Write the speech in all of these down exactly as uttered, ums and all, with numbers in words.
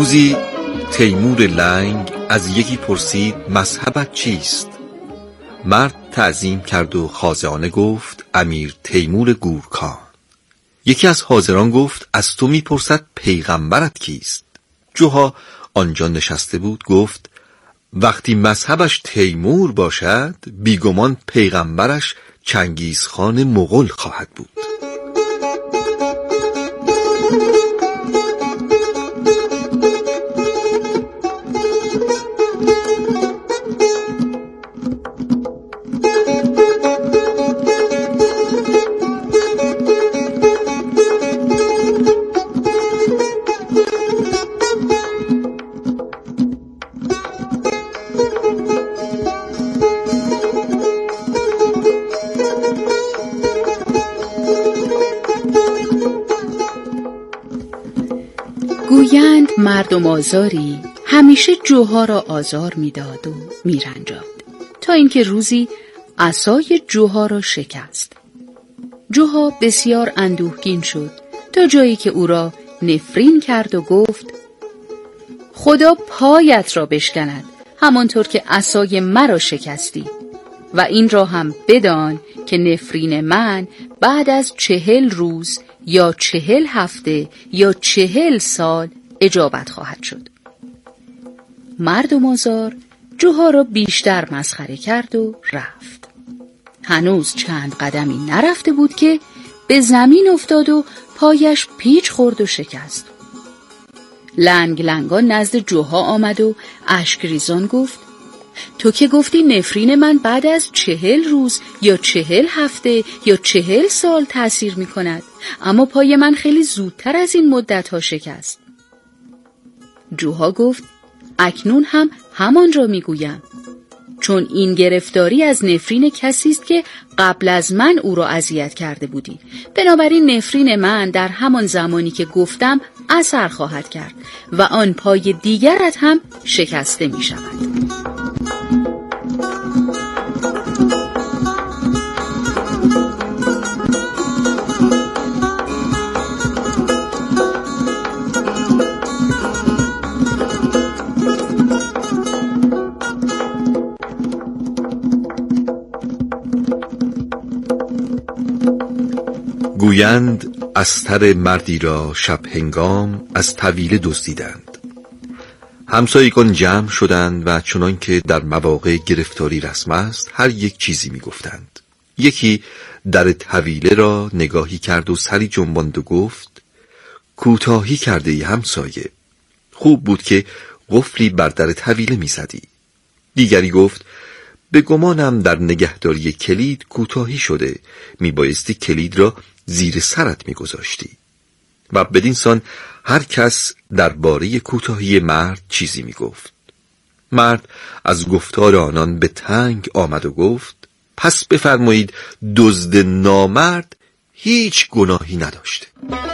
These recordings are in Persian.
روزی تیمور لنگ از یکی پرسید مذهبت چیست؟ مرد تعظیم کرد و خاضعانه گفت امیر تیمور گورکان. یکی از حاضران گفت از تو میپرسد پیغمبرت کیست؟ جوها آنجا نشسته بود گفت وقتی مذهبش تیمور باشد بیگمان پیغمبرش چنگیزخان مغول خواهد بود. گویند مردم آزاری همیشه جوها را آزار میداد و میرنجاند تا اینکه روزی عصای جوها را شکست. جوها بسیار اندوهگین شد تا جایی که او را نفرین کرد و گفت خدا پایت را بشکند همانطور که عصای مرا شکستی و این را هم بدان که نفرین من بعد از چهل روز یا چهل هفته یا چهل سال اجابت خواهد شد. مردم آزار جوها را بیشتر مسخره کرد و رفت. هنوز چند قدمی نرفته بود که به زمین افتاد و پایش پیچ خورد و شکست. لنگ لنگان نزد جوها آمد و اشک ریزان گفت تو که گفتی نفرین من بعد از چهل روز یا چهل هفته یا چهل سال تأثیر می کند، اما پای من خیلی زودتر از این مدت ها شکست. جوها گفت اکنون هم همان را می گویم، چون این گرفتاری از نفرین کسی است که قبل از من او را اذیت کرده بودی، بنابراین نفرین من در همان زمانی که گفتم اثر خواهد کرد و آن پای دیگرت هم شکسته می شود. گویند استر مردی را شب هنگام از طویله دزدیدند. همسایگان جمع شدند و چنان که در مواقع گرفتاری رسم است هر یک چیزی می گفتند. یکی در طویله را نگاهی کرد و سری جنباند و گفت کوتاهی کرده ای همسایه، خوب بود که قفلی بر در طویله می زدی. دیگری گفت به گمانم در نگهداری کلید کوتاهی شده، می بایستی کلید را زیر سرت می گذاشتی. و بدین سان هر کس درباره کوتاهی مرد چیزی می گفت. مرد از گفتار آنان به تنگ آمد و گفت پس بفرمایید دزد نامرد هیچ گناهی نداشته.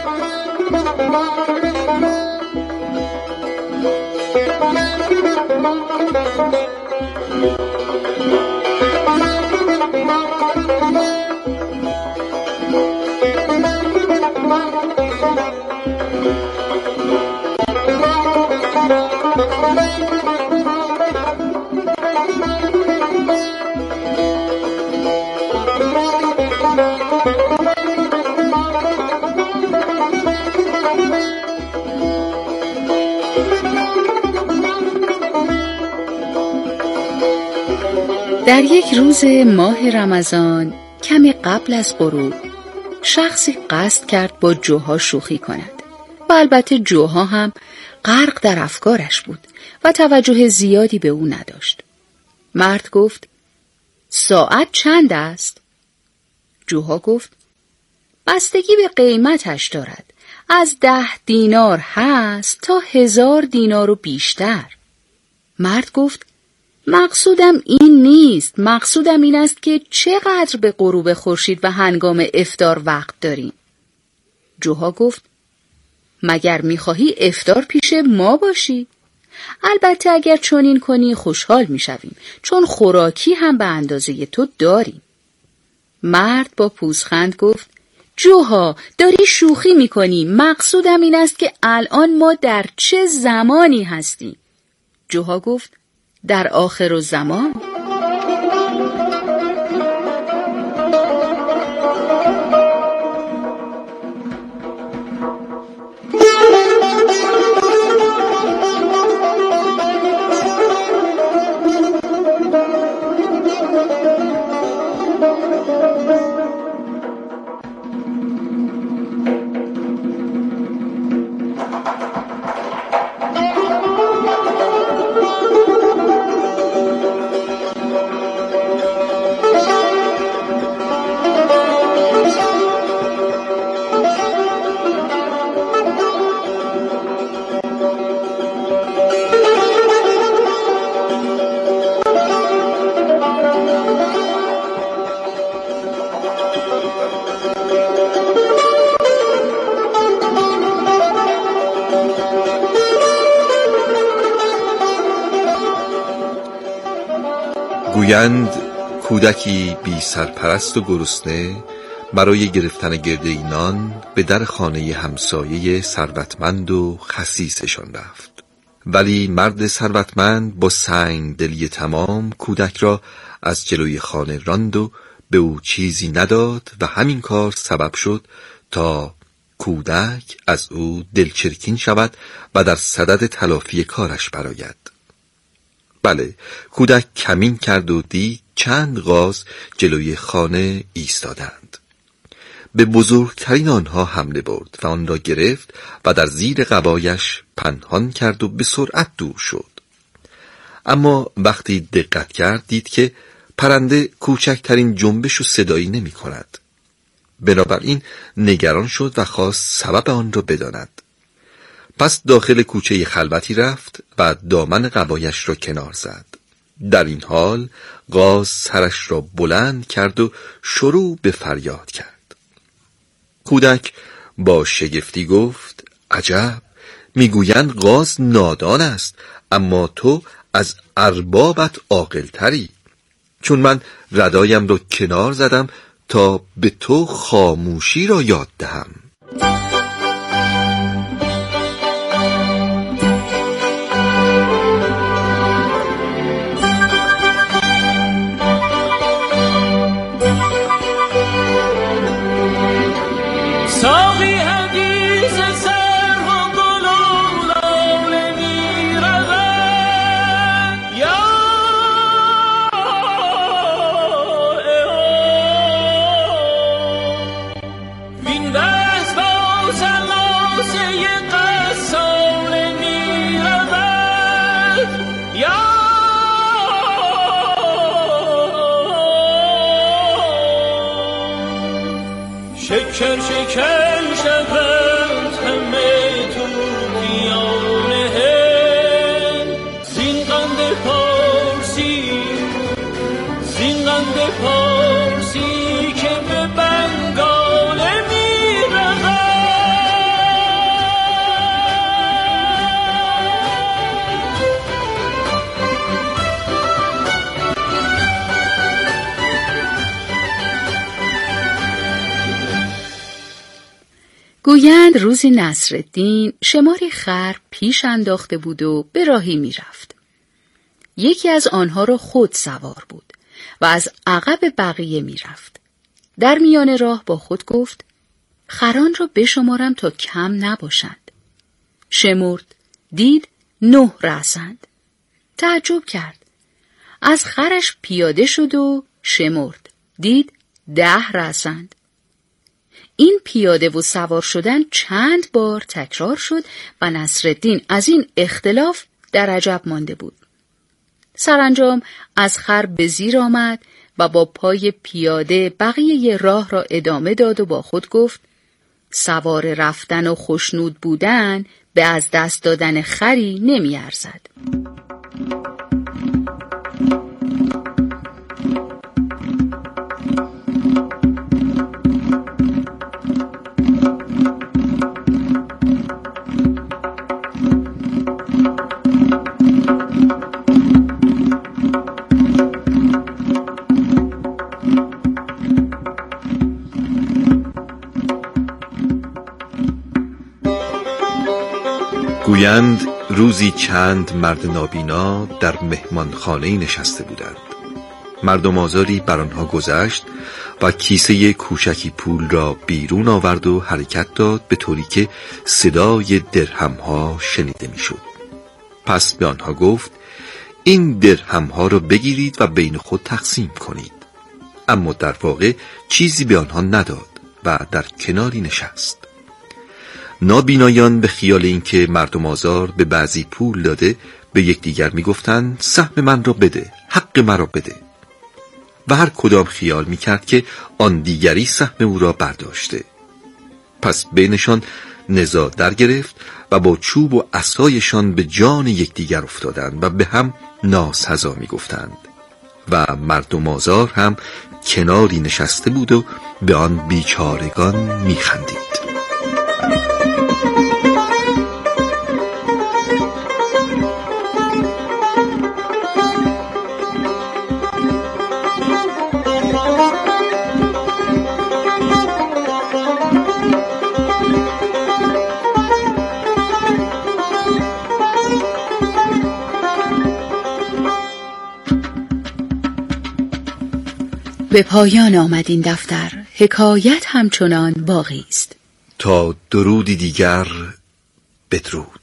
در یک روز ماه رمضان کمی قبل از غروب شخصی قصد کرد با جوها شوخی کند و البته جوها هم غرق در افکارش بود و توجه زیادی به او نداشت. مرد گفت ساعت چند است؟ جوها گفت بستگی به قیمتش دارد، از ده دینار هست تا هزار دینار و بیشتر. مرد گفت مقصودم این نیست، مقصودم این است که چقدر به غروب خورشید و هنگام افطار وقت داریم. جوها گفت مگر میخواهی افطار پیش ما باشی؟ البته اگر چنین کنی خوشحال میشویم، چون خوراکی هم به اندازه تو داریم. مرد با پوزخند گفت جوها داری شوخی میکنی، مقصودم این است که الان ما در چه زمانی هستیم؟ جوها گفت در آخر الزمان. گویند کودکی بی سرپرست و گرسنه برای گرفتن گرده نان به در خانه همسایه ثروتمند و خسیسشان رفت. ولی مرد ثروتمند با سنگ دلی تمام کودک را از جلوی خانه راند و به او چیزی نداد و همین کار سبب شد تا کودک از او دلچرکین شود و در صدد تلافی کارش برآید. بله، کودک کمین کرد و دید چند غاز جلوی خانه ایستادند. به بزرگترین آنها حمله برد و آن را گرفت و در زیر قبایش پنهان کرد و به سرعت دور شد. اما وقتی دقت کرد دید که پرنده کوچکترین جنبش و صدایی نمی کند. بنابراین نگران شد و خواست سبب آن را بداند. پس داخل کوچه خلوتی رفت و دامن قبایش را کنار زد. در این حال غاز سرش را بلند کرد و شروع به فریاد کرد. کودک با شگفتی گفت عجب، میگویند غاز نادان است، اما تو از اربابت عاقل‌تری. چون من ردایم را کنار زدم تا به تو خاموشی را یاد دهم. شکر شکر شود همه تو دیانه زین قند پارسی زین قند پارسی که به بنگاله می رود. گویند روزی نصرالدین شماری خر پیش انداخته بود و به راهی می رفت. یکی از آنها را خود سوار بود و از عقب بقیه می رفت. در میان راه با خود گفت خران را بشمارم تا کم نباشند. شمرد، دید نه رأسند. تعجب کرد. از خرش پیاده شد و شمرد، دید ده رأسند. این پیاده و سوار شدن چند بار تکرار شد و نصرالدین از این اختلاف در عجب مانده بود. سرانجام از خر به زیر آمد و با پای پیاده بقیه راه را ادامه داد و با خود گفت سوار رفتن و خوشنود بودن به از دست دادن خری نمی ارزد. گویند روزی چند مرد نابینا در مهمانخانه نشسته بودند. مردم آزاری بر آنها گذشت و کیسه کوچکی پول را بیرون آورد و حرکت داد، به طوری که صدای درهم‌ها شنیده میشد. پس به آنها گفت این درهم‌ها را بگیرید و بین خود تقسیم کنید. اما در واقع چیزی به آنها نداد و در کناری نشست. نابینایان به خیال اینکه مردم آزار به بعضی پول داده به یکدیگر میگفتند سهم من را بده، حق مرا بده، و هر کدام خیال میکرد که آن دیگری سهم او را برداشته. پس بینشان نزاع در گرفت و با چوب و عصایشان به جان یکدیگر افتادند و به هم ناسزا میگفتند و مردم آزار هم کناری نشسته بود و به آن بیچارگان میخندید. به پایان آمد این دفتر. حکایت همچنان باقی است. تا درودی دیگر، بدرود.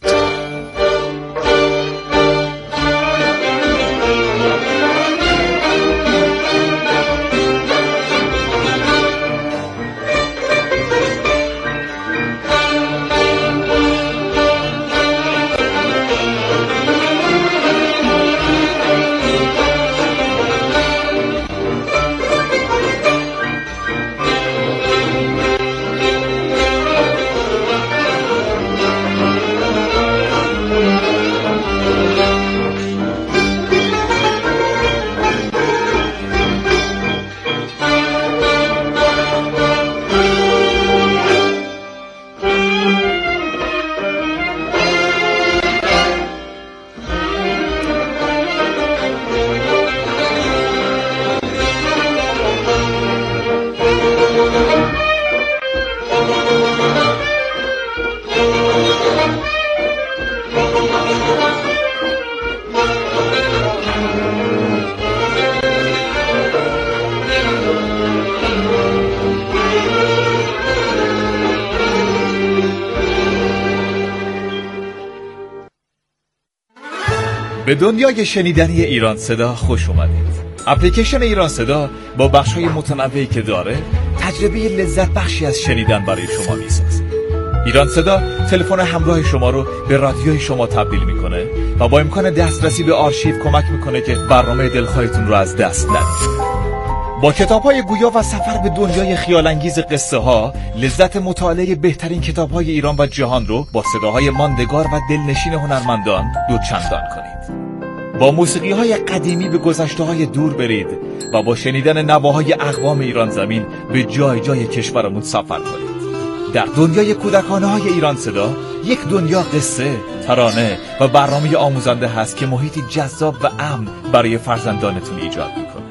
به دنیای شنیدنی ایران صدا خوش اومدید. اپلیکیشن ایران صدا با بخش‌های متنوعی که داره تجربه لذت بخشی از شنیدن برای شما میسازه. ایران صدا تلفن همراه شما رو به رادیوی شما تبدیل میکنه و با امکان دسترسی به آرشیو کمک میکنه که برنامه دلخواهتون رو از دست ندید. با کتاب‌های گویا و سفر به دنیای خیال‌انگیز قصه ها، لذت مطالعه بهترین کتاب‌های ایران و جهان رو با صداهای ماندگار و دلنشین هنرمندان دوچندان کنید. با موسیقی‌های قدیمی به گذشته‌های دور برید و با شنیدن نواهای اقوام ایران زمین به جای جای کشورمون سفر کنید. در دنیای کودکانه‌های ایران صدا، یک دنیا قصه، ترانه و برنامه آموزنده هست که محیطی جذاب و امن برای فرزندانتون ایجاد می‌کنه.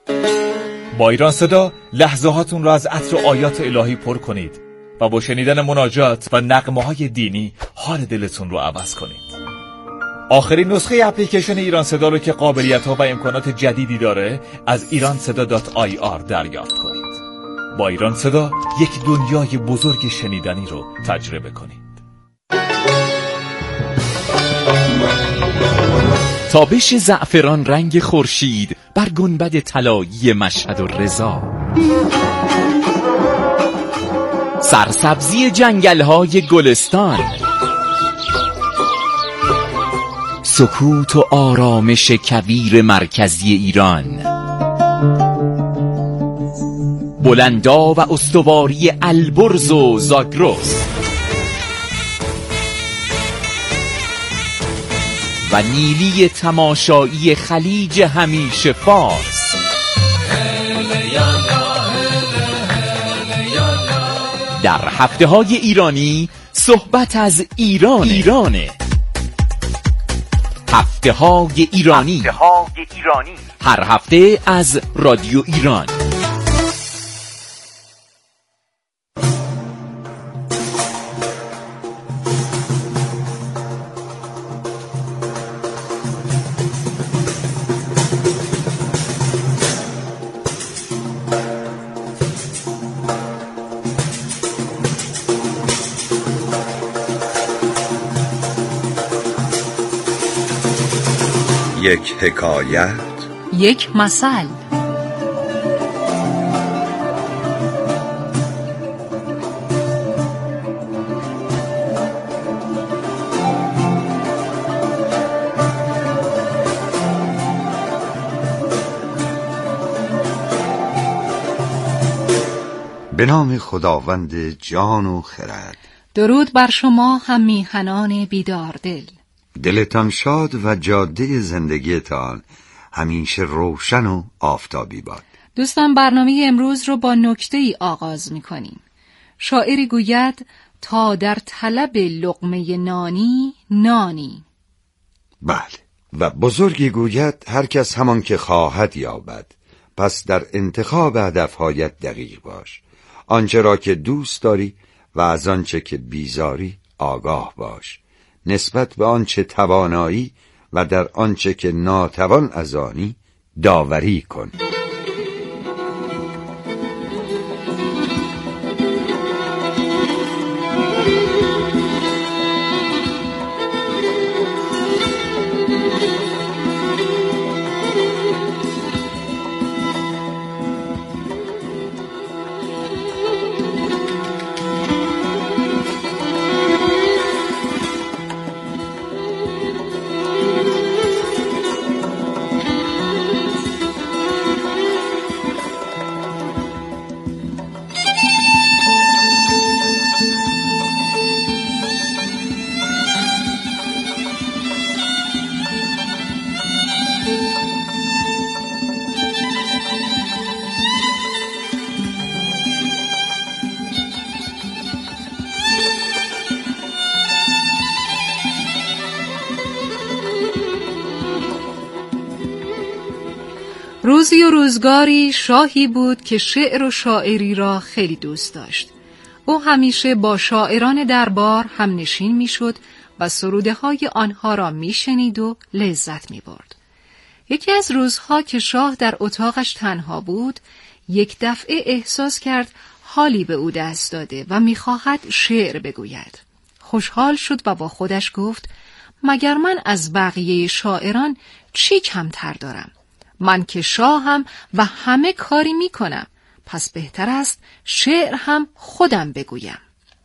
با ایران صدا لحظه هاتون را از عطر آیات الهی پر کنید و با شنیدن مناجات و نغمه های دینی حال دلتون رو عوض کنید. آخرین نسخه اپلیکیشن ایران صدا رو که قابلیت ها و امکانات جدیدی داره از ایران صدا دات آی آر دریافت کنید. با ایران صدا یک دنیای بزرگ شنیدنی رو تجربه کنید. تابش زعفران رنگ خورشید بر گنبد طلایی مشهد و رضا، سرسبزی جنگل‌های گلستان، سکوت و آرامش کویر مرکزی ایران، بلندا و استواری البرز و زاگرس و نیلی تماشایی خلیج همیشه فارس. در هفته های ایرانی صحبت از ایران ایرانه. هفته های ایرانی هر هفته از رادیو ایران. یک حکایت، یک مثل. به نام خداوند جان و خرد. درود بر شما هم میهنان بیدار دل. دلتان شاد و جاده زندگیتان همیشه روشن و آفتابی باد. دوستان، برنامه امروز رو با نکته‌ای آغاز می‌کنیم. شاعری گوید تا در طلب لقمه نانی نانی. بله، و بزرگی گوید هر کس همان که خواهد یابد. پس در انتخاب هدف‌هایت دقیق باش. آنچه را که دوست داری و از آنچه که بیزاری آگاه باش. نسبت به آنچه توانایی و در آنچه که ناتوان از آنی داوری کن. روزی و روزگاری شاهی بود که شعر و شاعری را خیلی دوست داشت. او همیشه با شاعران دربار هم نشین می شد و سروده های آنها را می شنید و لذت می برد. یکی از روزها که شاه در اتاقش تنها بود، یک دفعه احساس کرد حالی به او دست داده و می خواهد شعر بگوید. خوشحال شد و با خودش گفت مگر من از بقیه شاعران چی کمتر دارم؟ من که شاهم و همه کاری می کنم، پس بهتر است شعر هم خودم بگویم.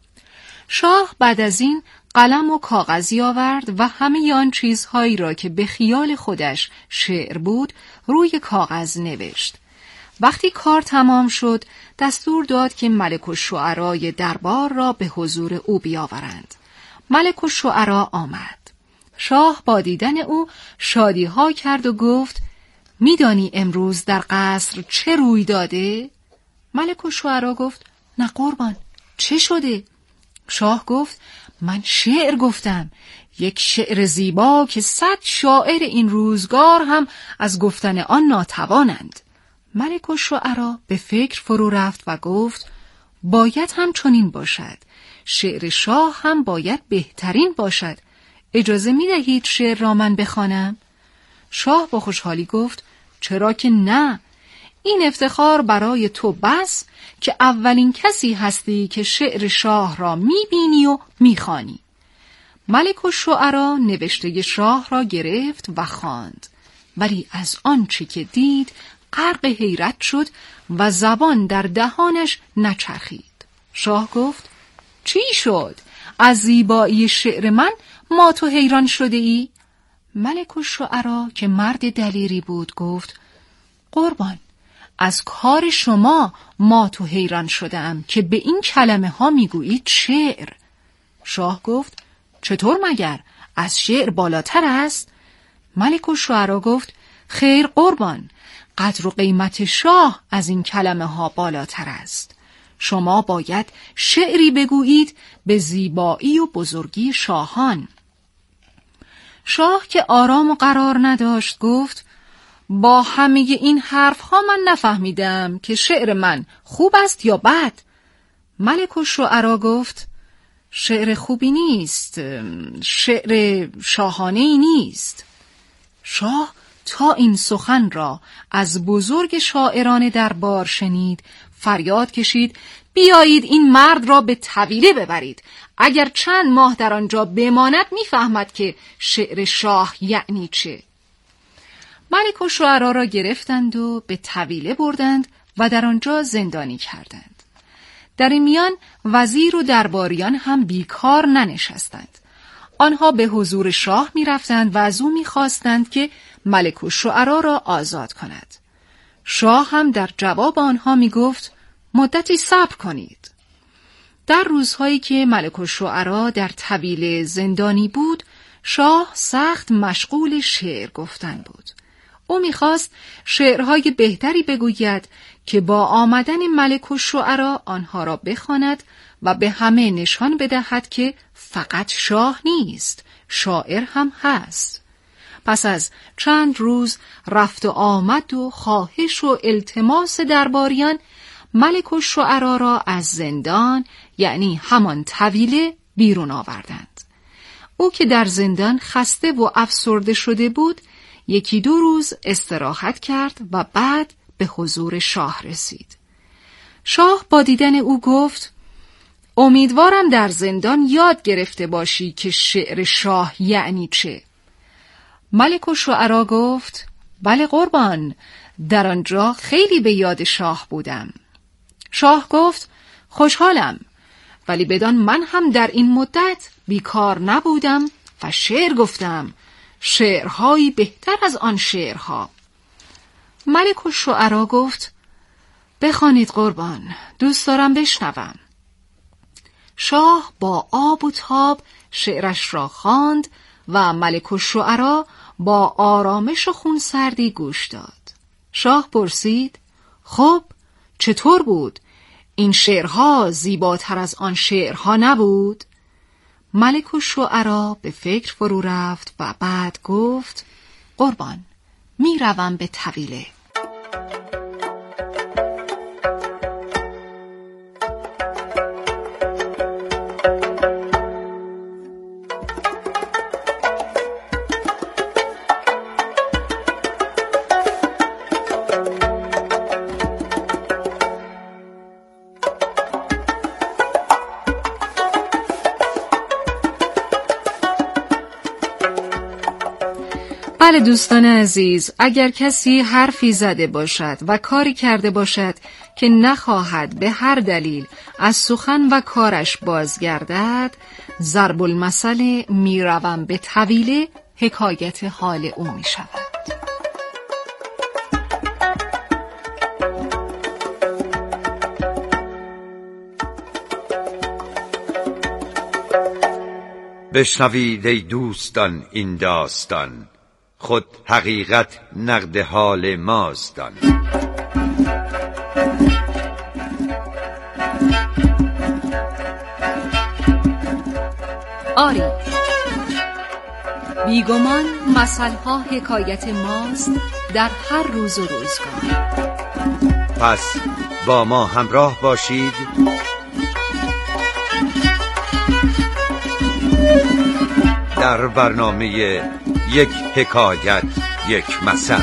شاه بعد از این قلم و کاغذی آورد و همه آن چیزهایی را که به خیال خودش شعر بود روی کاغذ نوشت. وقتی کار تمام شد دستور داد که ملک الشعرای دربار را به حضور او بیاورند. ملک الشعرا آمد. شاه با دیدن او شادی ها کرد و گفت میدانی امروز در قصر چه روی داده؟ ملک الشعرا گفت نه قربان، چه شده؟ شاه گفت من شعر گفتم، یک شعر زیبا که صد شاعر این روزگار هم از گفتن آن ناتوانند. ملک الشعرا به فکر فرو رفت و گفت باید هم چنین باشد، شعر شاه هم باید بهترین باشد. اجازه می دهید شعر را من بخوانم؟ شاه با خوشحالی گفت چرا که نه، این افتخار برای تو بس که اولین کسی هستی که شعر شاه را میبینی و میخوانی. ملک الشعرا نوشته شاه را گرفت و خواند، ولی از آنچه که دید غرق حیرت شد و زبان در دهانش نچرخید. شاه گفت چی شد؟ از زیبایی شعر من ما تو حیران شده ای؟ ملک الشعرا که مرد دلیری بود گفت قربان، از کار شما ما تو حیران شدم که به این کلمه ها میگویید شعر. شاه گفت چطور مگر؟ از شعر بالاتر است؟ ملک الشعرا گفت خیر قربان، قدر و قیمت شاه از این کلمه ها بالاتر است. شما باید شعری بگویید به زیبایی و بزرگی شاهان. شاه که آرام و قرار نداشت گفت با همه این حرف ها من نفهمیدم که شعر من خوب است یا بد. ملک الشعرا گفت شعر خوبی نیست، شعر شاهانه‌ای نیست. شاه تا این سخن را از بزرگ شاعران دربار شنید، فریاد کشید بیایید این مرد را به طویله ببرید، اگر چند ماه در آنجا بماند میفهمد که شعر شاه یعنی چه. ملک الشعرا را گرفتند و به طویله بردند و در آنجا زندانی کردند. در این میان وزیر و درباریان هم بیکار ننشستند. آنها به حضور شاه می رفتند و از او می خواستند که ملک الشعرا را آزاد کند. شاه هم در جواب آنها می گفت مدتی صبر کنید. در روزهایی که ملک الشعرا در طویله زندانی بود، شاه سخت مشغول شعر گفتن بود. او می‌خواست شعرهای بهتری بگوید که با آمدن ملک الشعرا آنها را بخواند و به همه نشان بدهد که فقط شاه نیست، شاعر هم هست. پس از چند روز رفت و آمد و خواهش و التماس درباریان، ملک الشعرا را از زندان، یعنی همان طویله، بیرون آوردند. او که در زندان خسته و افسرده شده بود، یکی دو روز استراحت کرد و بعد به حضور شاه رسید. شاه با دیدن او گفت امیدوارم در زندان یاد گرفته باشی که شعر شاه یعنی چه. ملک الشعرا گفت بله قربان، در آنجا خیلی به یاد شاه بودم. شاه گفت خوشحالم، ولی بدان من هم در این مدت بیکار نبودم و شعر گفتم، شعرهایی بهتر از آن شعرها. ملک الشعرا گفت بخوانید قربان، دوست دارم بشنوم. شاه با آب و تاب شعرش را خواند و ملک الشعرا با آرامش و خونسردی گوش داد. شاه پرسید خب چطور بود؟ این شعرها زیباتر از آن شعرها نبود؟ ملک الشعرا به فکر فرو رفت و بعد گفت قربان، می روم به طویله. بله دوستان عزیز، اگر کسی حرفی زده باشد و کاری کرده باشد که نخواهد به هر دلیل از سخن و کارش بازگردد، ضرب المثل میروم به طویله حکایت حال او می شود. بشنوید ای دوستان این داستان، خود حقیقت نقد حال ماستان. آری، بیگمان مثلها حکایت ماست در هر روز و روزگار. پس با ما همراه باشید در برنامه یک حکایت یک مثل.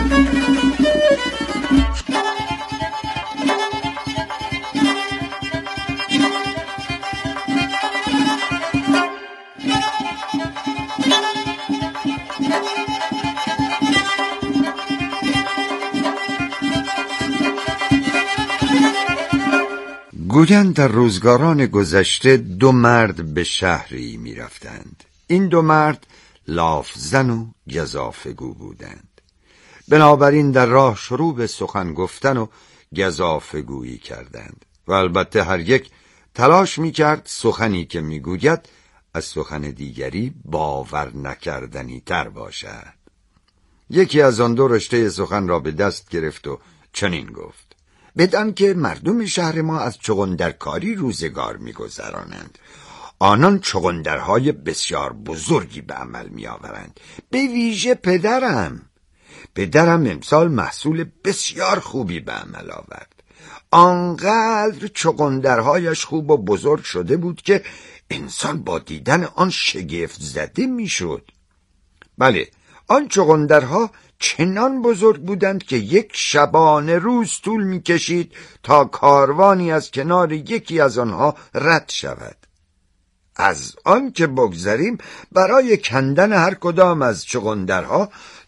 گویند در روزگاران گذشته دو مرد به شهری می رفتند. این دو مرد لافزن و گزافگو بودند. بنابراین در راه شروع به سخن گفتن و گزافگویی کردند و البته هر یک تلاش می کرد سخنی که می گوید از سخن دیگری باور نکردنی تر باشد. یکی از آن دو رشته سخن را به دست گرفت و چنین گفت: بدان که مردم شهر ما از چغندرکاری روزگار می گذرانند، آنان چغندرهای بسیار بزرگی به عمل می آورند. به ویژه پدرم پدرم امسال محصول بسیار خوبی به عمل آورد. آنقدر چغندرهایش خوب و بزرگ شده بود که انسان با دیدن آن شگفت زده می شد. بله، آن چغندرها چنان بزرگ بودند که یک شبانه روز طول می کشید تا کاروانی از کنار یکی از آنها رد شود. از آن که بگذریم، برای کندن هر کدام از چغندرها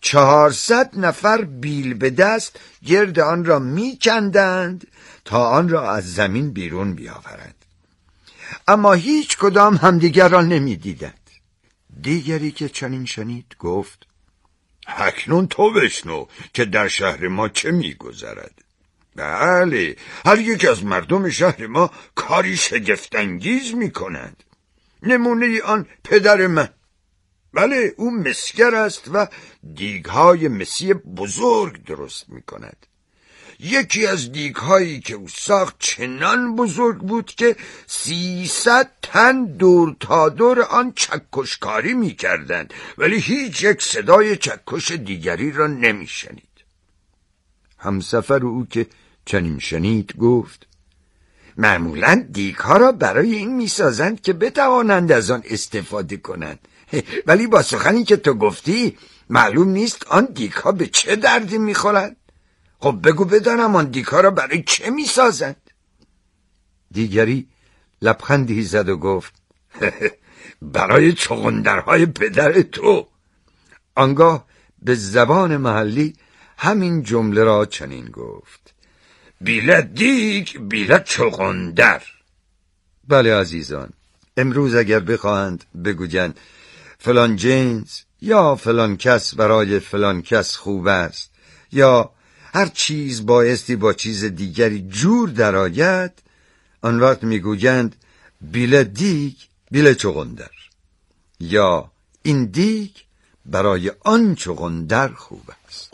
چهارصد نفر بیل به دست گرد آن را میکندند تا آن را از زمین بیرون بیاورند. اما هیچ کدام همدیگر را نمیدیدند. دیگری که چنین شنید گفت: اکنون تو بشنو که در شهر ما چه میگذرد. بله، هر یک از مردم شهر ما کاری شگفت‌انگیز میکنند. نمونه آن پدر من، بله او مسگر است و دیگهای مسی بزرگ درست میکند. یکی از دیگهایی که او ساخت چنان بزرگ بود که سیصد تن دور تا دور آن چکشکاری میکردند، ولی هیچ یک صدای چکش دیگری را نمیشنید. همسفر او که چنین شنید گفت: معمولاً دیگها را برای این میسازند که بتوانند از آن استفاده کنند، ولی با سخنی که تو گفتی معلوم نیست آن دیگها به چه دردی میخورند. خب بگو بدانم آن دیگها را برای چه میسازند؟ دیگری لبخندی زد و گفت: برای چغندرهای پدر تو. آنگاه به زبان محلی همین جمله را چنین گفت: بیله دیگ بیله چغندر. بله عزیزان، امروز اگر بخواهند بگویند فلان جنس یا فلان کس برای فلان کس خوب است، یا هر چیز بایستی با چیز دیگری جور درآید، آن وقت میگویند بیله دیگ بیله چغندر، یا این دیگ برای آن چغندر خوب است.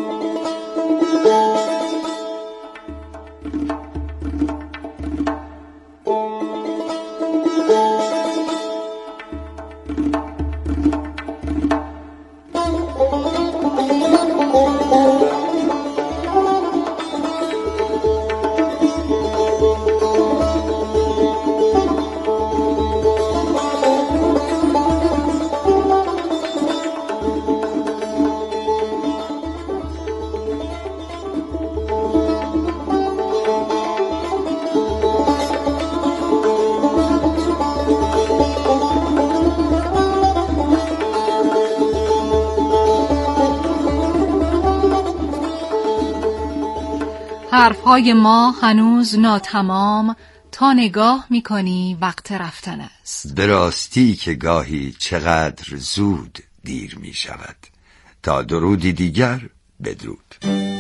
حرفهای ما هنوز ناتمام، تا نگاه میکنی وقت رفتن است. به راستی که گاهی چقدر زود دیر می شود. تا درودی دیگر بدرود.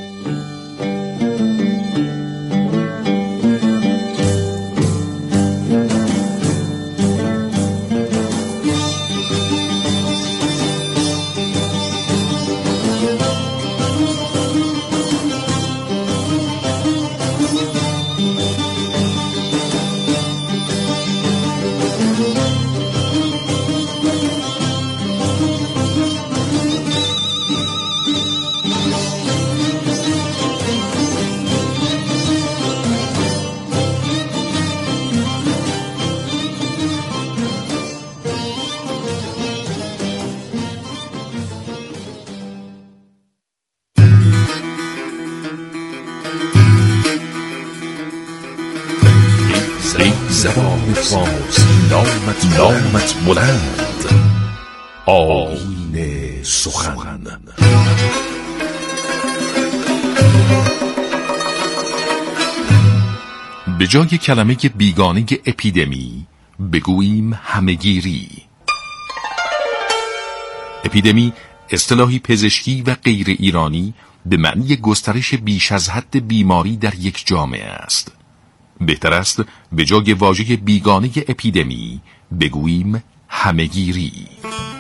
زبان فارسی نامت نامت بلند، آیین سخن. به جای کلمه بیگانه اپیدمی بگوییم همهگیری. اپیدمی اصطلاحی پزشکی و غیر ایرانی به معنی گسترش بیش از حد بیماری در یک جامعه است. بهتر است به جای واژه بیگانه اپیدمی بگوییم همهگیری.